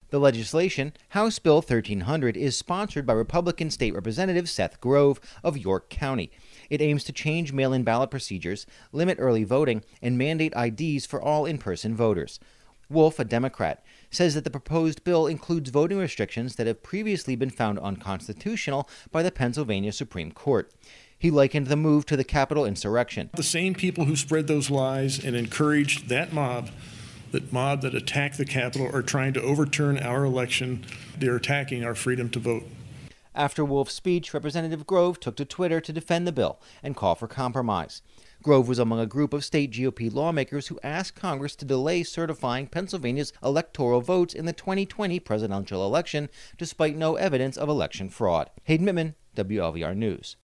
The legislation, House Bill 1300, is sponsored by Republican State Representative Seth Grove of York County. It aims to change mail-in ballot procedures, limit early voting, and mandate IDs for all in-person voters. Wolf, a Democrat, says that the proposed bill includes voting restrictions that have previously been found unconstitutional by the Pennsylvania Supreme Court. He likened the move to the Capitol insurrection. The same people who spread those lies and encouraged that mob that attacked the Capitol are trying to overturn our election. They're attacking our freedom to vote. After Wolf's speech, Representative Grove took to Twitter to defend the bill and call for compromise. Grove was among a group of state GOP lawmakers who asked Congress to delay certifying Pennsylvania's electoral votes in the 2020 presidential election, despite no evidence of election fraud. Hayden Mittman, WLVR News.